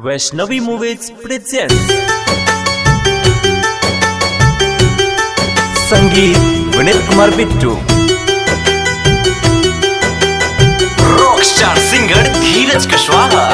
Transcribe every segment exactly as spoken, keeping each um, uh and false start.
Vaishnavi movies present. संगीत Vineet Kumar Bittu. Rock star singer Dheeraj Kushwaha.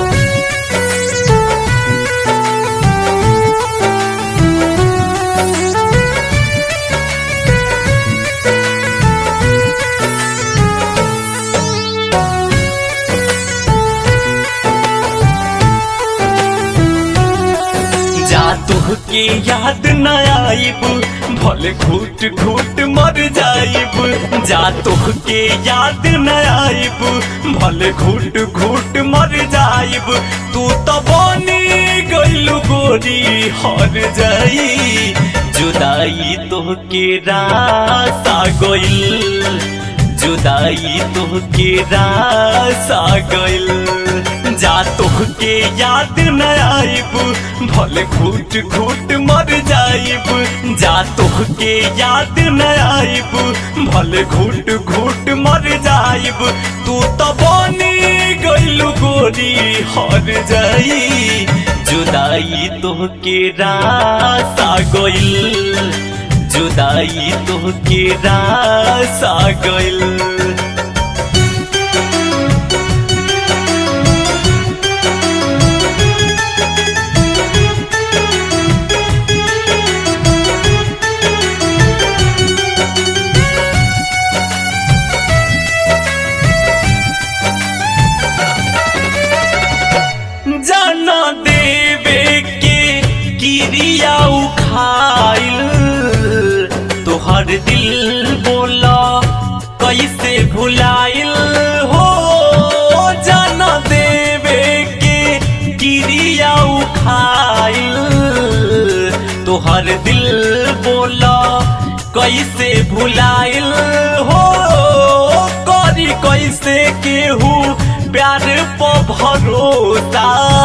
के याद न आइब भले घूट घूट मर जाइब। जा तोहके याद न आइब भले घूट घूट मर जाइब। तू तो बनी गइलू गोरी हर जाई। जुदाई तोहके रासा गइल, जुदाई तोहके रासा गइल। जा तोहके याद न आइब भले घूट घूट मर जाइब। जा तोहके याद न आइब भले घूट घूट मर जाइब। तू तो बनी गइलू गोरी हर जाई। जुदाई तोहके रासा गइल, जुदाई तोहके रासा गइल। जाना देवे के किरिया उखाइल तोहर दिल बोला कैसे भुलाइल हो। जाना देवे के किरिया उखाइल तोहर दिल बोला कैसे भुलाइल हो। करी कैसे केहू प्यार पर भरोसा।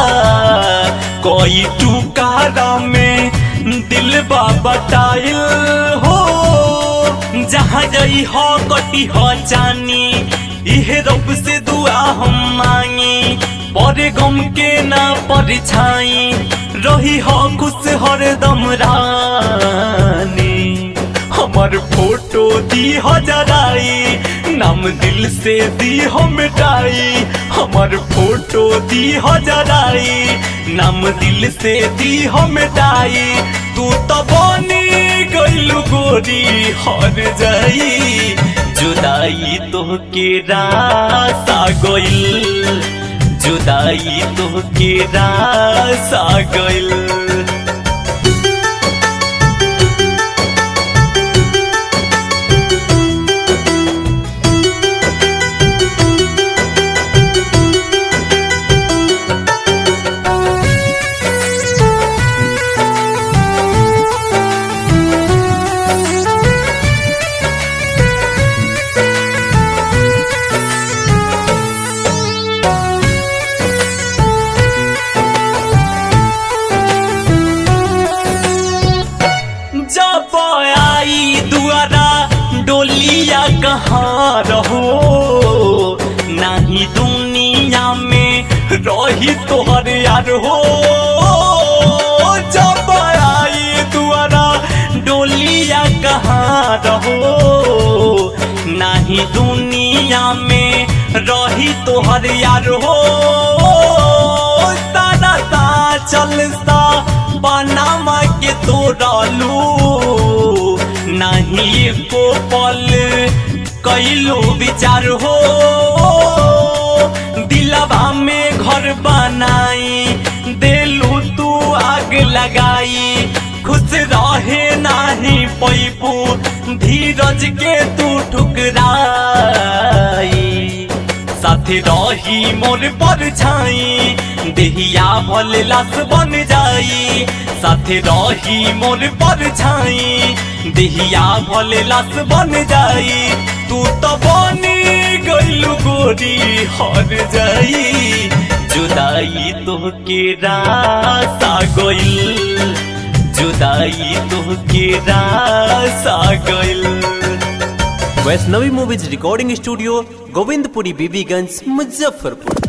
कोई टुकारा में दिल बा बटाइल हो। जहाँ जई हो कटी हो जानी इहे रब से दुआ हम मांगी। पर गम के ना परछाई रही हो खुश हरदम रानी। हमर फोटो दी हो जराई नाम दिल से दी हो मिटाई। हमर फोटो दी हो जराई नाम दिल से दी हो मिटाई। तू तो बनी गइलू गोरी हर जाई। जुदाई तोहके रासा गइल, जुदाई तोहके रासा गइल। जब आई दुआरा डोलिया कहाँ रहो। नहीं दुनिया में रही तोहर यार हो। जब आई दुआरा डोलिया कहाँ रहो। नहीं दुनिया में रही तोहर यार हो। तारा ता चलता बनामा के तोड़लू नहीं को पल कैलू विचार हो। दिलवा में घर बनाई देलू तू आग लगाई। खुश रहे नहीं पैबू धीरज के तू ठुकराई। साथे रही मोर परछाई देहिया भले लाश बन जाई। साथे रही मोर परछाई देहिया भले लाश बन जाई। तू तो बनी गइलू गोरी हर जाई। जुदाई तोहके रासा गइल, जुदाई तोहके रासा गइल। Vaishnavi movies recording studio, Govindpuri, Bibiganj, Muzaffarpur.